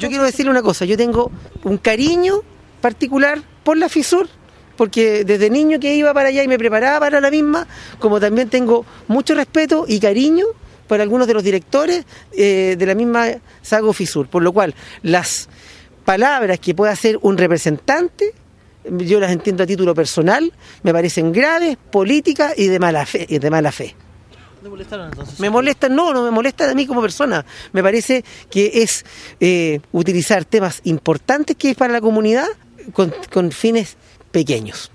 Yo quiero decirle una cosa, yo tengo un cariño particular por la FISUR, porque desde niño que iba para allá y me preparaba para la misma, como también tengo mucho respeto y cariño por algunos de los directores de la misma Sago FISUR, por lo cual las palabras que pueda hacer un representante, yo las entiendo a título personal, me parecen graves, políticas y de mala fe. ¿Te molestaron entonces? Me molestan, no me molesta a mí como persona. Me parece que es utilizar temas importantes que es para la comunidad con fines pequeños.